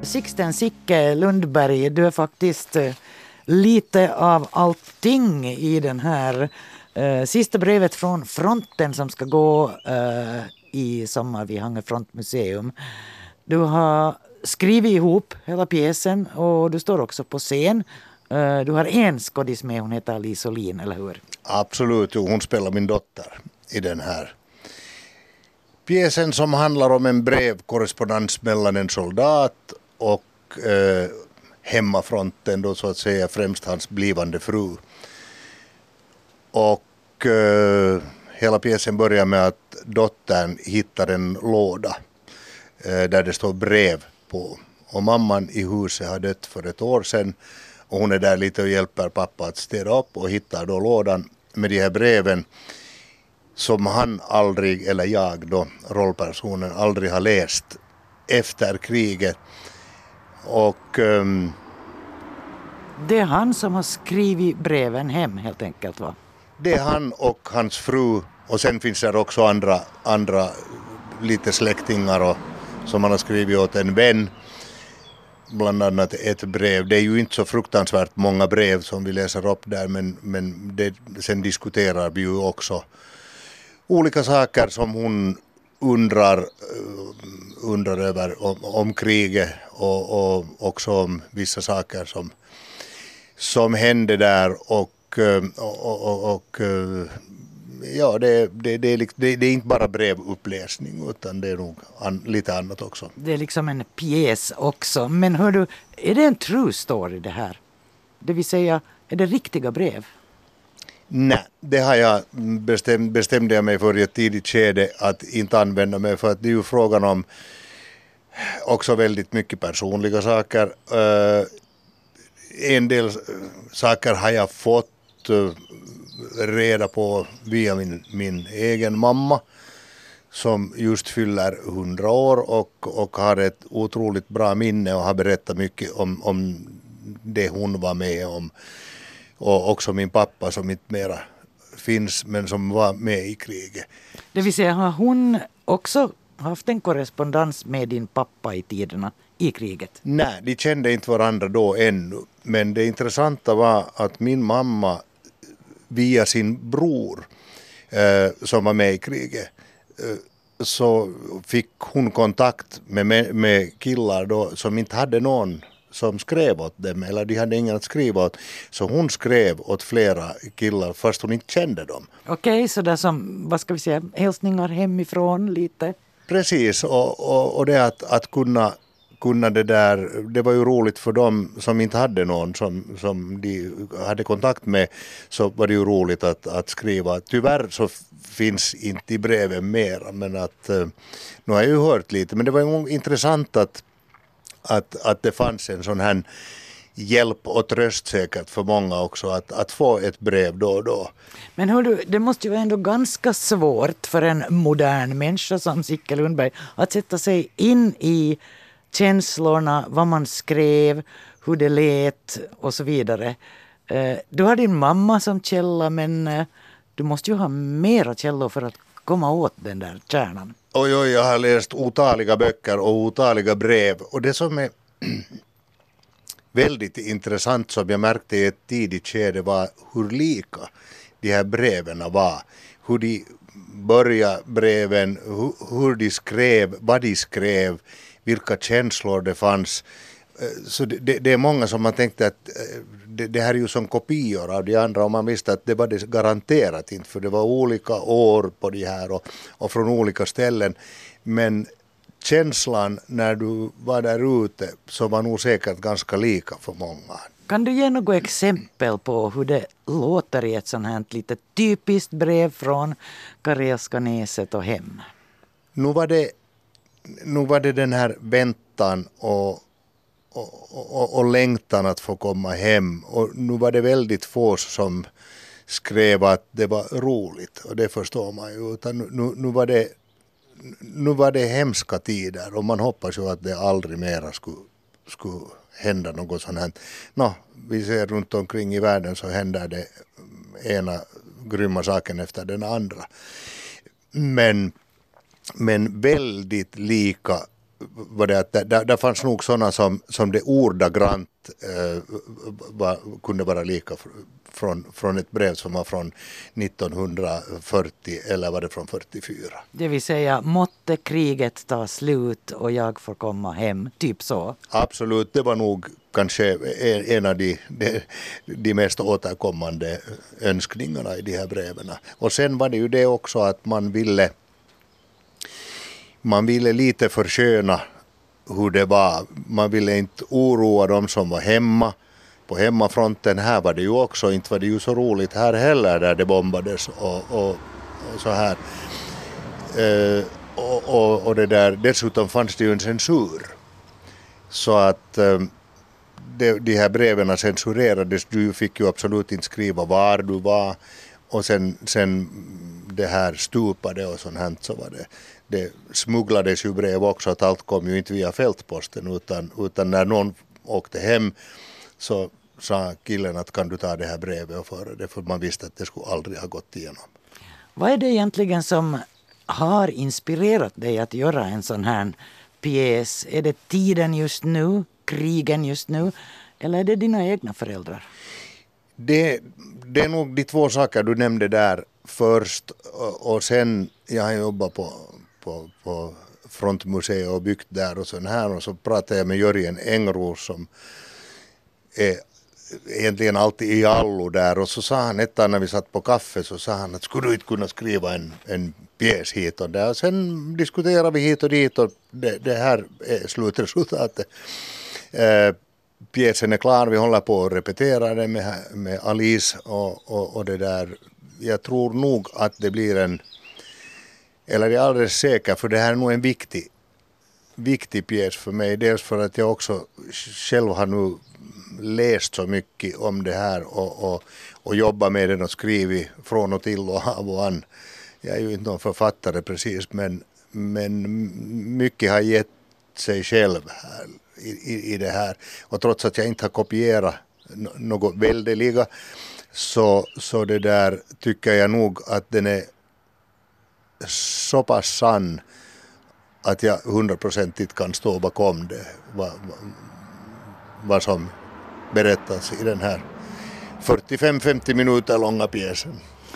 Sixten Sicke Lundberg, du är faktiskt lite av allting i den här sista brevet från fronten som ska gå i sommar vid Hangö frontmuseum. Du har skrivit ihop hela pjäsen och du står också på scen. Du har en skådis med, hon heter Alice Olin, eller hur? Absolut, hon spelar min dotter i den här pjäsen som handlar om en brevkorrespondens mellan en soldat och hemmafronten, då så att säga främst hans blivande fru. Och hela pjäsen börjar med att dottern hittar en låda där det står brev på. Och mamman i huset har dött för ett år sedan och hon är där lite och hjälper pappa att städa upp och hittar då lådan med de här breven som han aldrig, eller jag då, rollpersonen, aldrig har läst efter kriget. Och det är han som har skrivit breven hem helt enkelt, va? det är han och hans fru, och sen finns det också andra lite släktingar och, som han har skrivit åt en vän. Bland annat ett brev. Det är ju inte så fruktansvärt många brev som vi läser upp där, men sen diskuterar vi ju också olika saker som hon undrar över om kriget och också om vissa saker som hände där och ja, det är inte bara brevuppläsning utan det är nog lite annat också. Det är liksom en pjäs också. Men hör du, är det en true story det här? Det vill säga, är det riktiga brev? Nej, det har jag bestämde jag mig för i ett tidigt skede att inte använda mig, för att det är ju frågan om också väldigt mycket personliga saker. En del saker har jag fått reda på via min egen mamma som just fyller 100 år och har ett otroligt bra minne och har berättat mycket om det hon var med om. Och också min pappa som inte mera finns men som var med i kriget. Det vill säga, har hon också haft en korrespondens med din pappa i tiderna i kriget? Nej, de kände inte varandra då ännu. Men det intressanta var att min mamma via sin bror som var med i kriget så fick hon kontakt med killar då som inte hade någon som skrev åt dem, eller de hade ingen att skriva åt. Så hon skrev åt flera killar fast hon inte kände dem. Okej, så där som, vad ska vi säga, hälsningar hemifrån lite? Precis, och det att kunna det där, det var ju roligt för dem som inte hade någon som de hade kontakt med, så var det ju roligt att skriva. Tyvärr så finns inte i breven mera, men att nu har jag ju hört lite, men det var ju intressant att det fanns en sån här hjälp och tröst säkert för många också att få ett brev då och då. Men hör du, det måste ju vara ändå ganska svårt för en modern människa som Sicke Lundberg att sätta sig in i känslorna, vad man skrev, hur det lät och så vidare. Du har din mamma som källa, men du måste ju ha mera källor för att komma åt den där kärnan. Oj, jag har läst otaliga böcker och otaliga brev. Och det som är väldigt intressant som jag märkte i ett tidigt skede var hur lika de här breven var. Hur de började breven, hur de skrev, vad de skrev, vilka känslor det fanns. Så det är många som har tänkt att det här är ju som kopior av de andra, och man visste att det var det garanterat inte, för det var olika år på de här och från olika ställen. Men känslan när du var där ute så var nog säkert ganska lika för många. Kan du ge något exempel på hur det låter i ett sånt här lite typiskt brev från Karelska näset och hem? Nu var det den här väntan och längtan att få komma hem. Och nu var det väldigt få som skrev att det var roligt. Och det förstår man ju. Utan nu var det hemska tider. Och man hoppas ju att det aldrig mera skulle hända något sånt här. Vi ser runt omkring i världen så händer det ena grymma saken efter den andra. Men väldigt lika var det att där fanns nog sådana som det ordagrant kunde vara lika från ett brev som var från 1940 eller var det från 44. Det vill säga, måtte kriget ta slut och jag får komma hem, typ så. Absolut, det var nog kanske en av de mest återkommande önskningarna i de här breven. Och sen var det ju det också att man ville lite försköna hur det var. Man ville inte oroa dem som var hemma. På hemmafronten här var det ju också, inte var det ju så roligt här heller där det bombades och så här. Och det där, dessutom fanns det ju en censur. Så att de här breven censurerades, du fick ju absolut inte skriva var du var. Och sen det här stupade och sånt här, så var det smugglades ju brev också, att allt kom ju inte via fältposten utan när någon åkte hem så sa killen att kan du ta det här brevet och föra det, för man visste att det skulle aldrig ha gått igenom. Vad är det egentligen som har inspirerat dig att göra en sån här pjäs? Är det tiden just nu, krigen just nu, eller är det dina egna föräldrar? Det är nog de två saker du nämnde där först, och sen jag har jobbat på Frontmuseet och byggt där och så här, och så pratade jag med Jörgen Engros som är egentligen alltid i allo där, och så sa han ett när vi satt på kaffe, så sa han att skulle du inte kunna skriva en pjäs hit och där, och sen diskuterade vi hit och dit, och det här är slutresultatet. Pjäsen är klar, vi håller på att repetera den med Alice och det där. Jag tror nog att det blir eller jag är alldeles säker, för det här är nog en viktig pjäs för mig. Dels för att jag också själv har nu läst så mycket om det här och jobbat med den och skrivit från och till och av och an. Jag är ju inte någon författare precis, men mycket har gett sig själv här i det här. Och trots att jag inte har kopierat något väldeliga, så det där tycker jag nog att den är så pass sann att jag 100% kan stå bakom det, vad som berättas i den här 45-50 minuter långa pjäsen.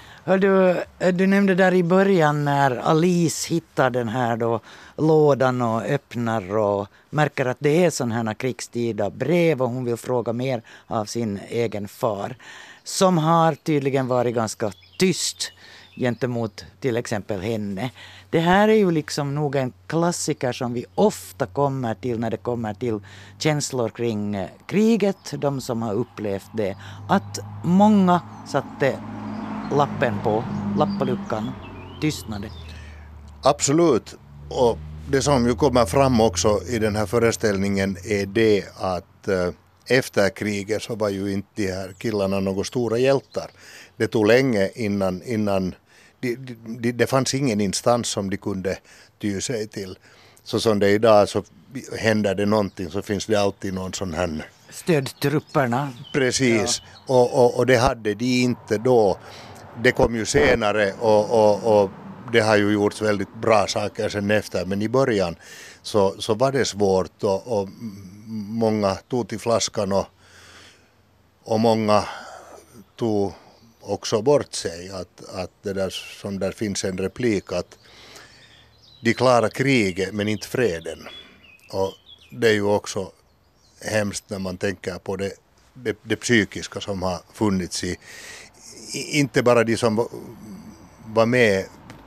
Du nämnde där i början när Alice hittar den här då lådan och öppnar och märker att det är sådana här krigstida brev, och hon vill fråga mer av sin egen far, som har tydligen varit ganska tyst gentemot till exempel henne. Det här är ju liksom nog en klassiker som vi ofta kommer till när det kommer till känslor kring kriget, de som har upplevt det, att många satte lappen på lappaluckan, tystnade. Absolut, och det som ju kommer fram också i den här föreställningen är det att efter kriget så var ju inte de här killarna några stora hjältar. Det tog länge innan det fanns ingen instans som de kunde ty sig till. Så som det är idag, så händer det någonting så finns det alltid någon sån här stödtrupperna. Precis, ja. Och det hade de inte då. Det kom ju senare och det har ju gjorts väldigt bra saker sen efter, men i början så var det svårt och många tog till flaskan och många tog också bort sig. Att det där, som där finns en replik, att de klarar kriget men inte freden. Och det är ju också hemskt när man tänker på det psykiska som har funnits inte bara de som var med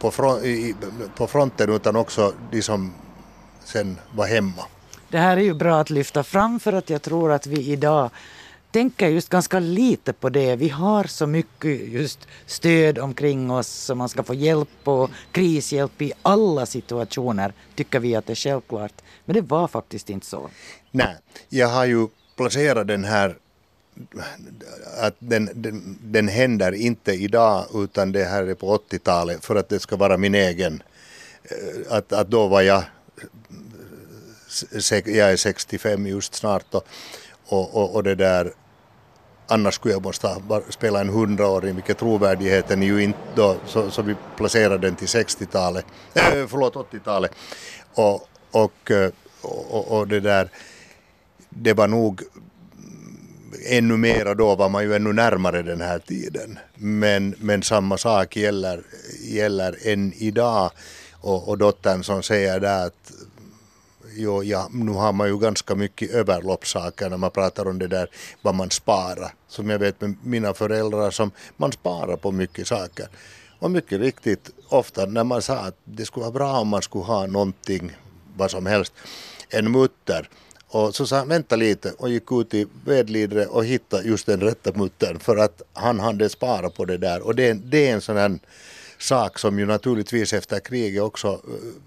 på fronten utan också de som sen var hemma. Det här är ju bra att lyfta fram, för att jag tror att vi idag tänker just ganska lite på det. Vi har så mycket just stöd omkring oss så man ska få hjälp och krishjälp i alla situationer, tycker vi att det är självklart. Men det var faktiskt inte så. Nej, jag har ju placerat den här att den händer inte idag utan det här är på 80-talet för att det ska vara min egen. Att då var jag är 65 just snart och det där, annars skulle jag måste spela en 100-åring, vilket trovärdigheten är ju inte då, så vi placerade den till 80-talet. Och och det där, det var nog ännu mera då, var man ju ännu närmare den här tiden. Men samma sak gäller än idag. Och dottern som säger där att jo, ja, nu har man ju ganska mycket överloppssaker när man pratar om det där vad man sparar. Som jag vet med mina föräldrar, som man sparar på mycket saker. Och mycket riktigt, ofta när man sa att det skulle vara bra om man skulle ha någonting, vad som helst, en mutter. Och så sa han, vänta lite, och gick ut i Vedlidre och hittade just den rätta muttern för att han hade sparat på det där. Och det är en sån här sak som ju naturligtvis efter kriget också,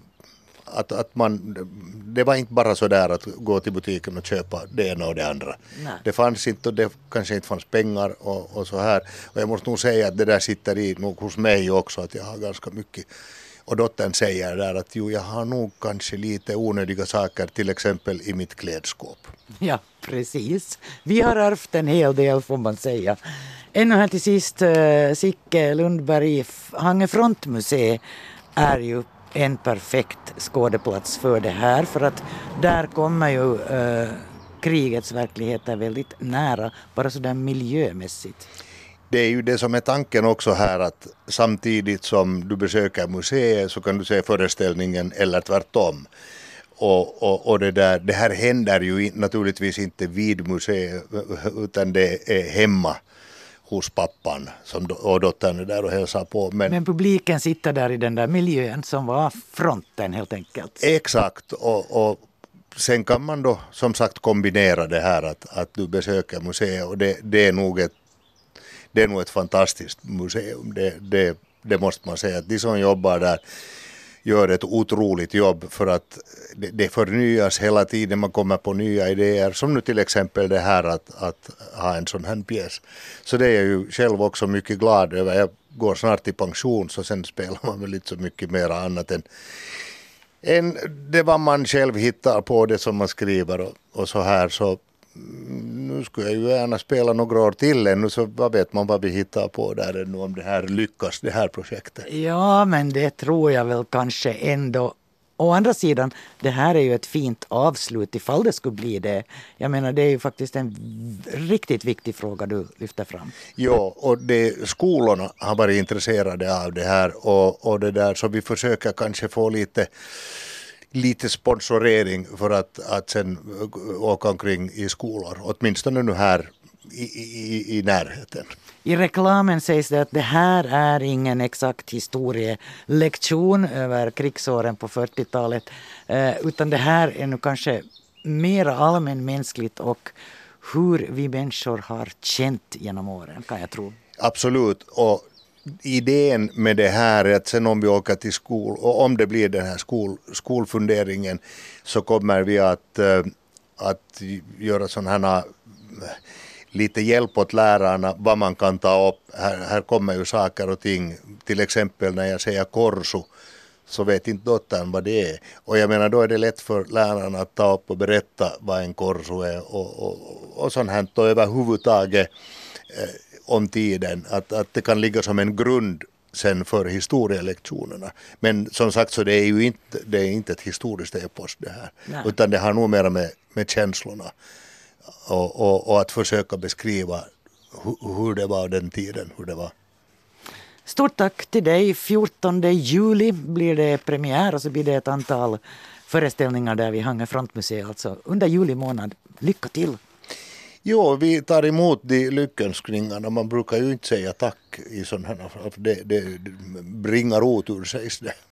att man, det var inte bara så där att gå till butiken och köpa det ena och det andra. Nej. Det fanns inte, och det kanske inte fanns pengar och så här. Och jag måste nog säga att det där sitter i nog hos mig också, att jag har ganska mycket. Och dottern säger där att jo, jag har nog kanske lite onödiga saker, till exempel i mitt klädskåp. Ja, precis. Vi har ärvt en hel del, får man säga. Ännu här till sist, Sicke Lundberg, Hangö frontmuseet är ju en perfekt skådeplats för det här, för att där kommer ju krigets verkligheter väldigt nära, bara sådär miljömässigt. Det är ju det som är tanken också här, att samtidigt som du besöker museet så kan du se föreställningen eller tvärtom. Och det här händer ju naturligtvis inte vid museet, utan det är hemma hos pappan och dottern är där och hälsar på. Men publiken sitter där i den där miljön som var fronten helt enkelt. Exakt, och sen kan man då som sagt kombinera det här att du besöker museet, och det är nog ett fantastiskt museum. Det måste man säga, att de som jobbar där gör ett otroligt jobb, för att det förnyas hela tiden, man kommer på nya idéer, som nu till exempel det här att ha en sån här pjäs. Så det är jag ju själv också mycket glad över. Jag går snart i pension, så sen spelar man väl inte så mycket mer annat än det vad man själv hittar på, det som man skriver och så här. Så nu skulle jag ju gärna spela några år till ännu, så vad vet man vad vi hittar på där ännu, om det här lyckas, det här projektet. Ja, men det tror jag väl kanske ändå. Å andra sidan, det här är ju ett fint avslut ifall det skulle bli det. Jag menar, det är ju faktiskt en riktigt viktig fråga du lyfter fram. Ja, och skolorna har varit intresserade av det här och det där, så vi försöker kanske få lite sponsorering för att sen åka omkring i skolor, åtminstone nu här i närheten. I reklamen sägs det att det här är ingen exakt historielektion över krigsåren på 40-talet, utan det här är nu kanske mer allmänmänskligt och hur vi människor har känt genom åren, kan jag tro. Absolut, och idén med det här är att sen om vi åker till skol, och om det blir den här skolfunderingen, så kommer vi att göra sådana här lite hjälp åt lärarna vad man kan ta upp. Här kommer ju saker och ting, till exempel när jag säger korsu, så vet inte dottern vad det är. Och jag menar, då är det lätt för lärarna att ta upp och berätta vad en korsu är och sånt här, och överhuvudtaget om tiden, att det kan ligga som en grund sen för historielektionerna. Men som sagt, så det är inte ett historiskt epos det här. Nej. Utan det har nog mer med känslorna och att försöka beskriva hur det var den tiden, hur det var. Stort tack till dig. 14 juli blir det premiär, och så blir det ett antal föreställningar där vi Hangö frontmuseet, alltså under juli månad. Lycka till! Jo, vi tar emot de lyckönskningarna. Man brukar ju inte säga tack i sådana här, det bringar ut ur sig det.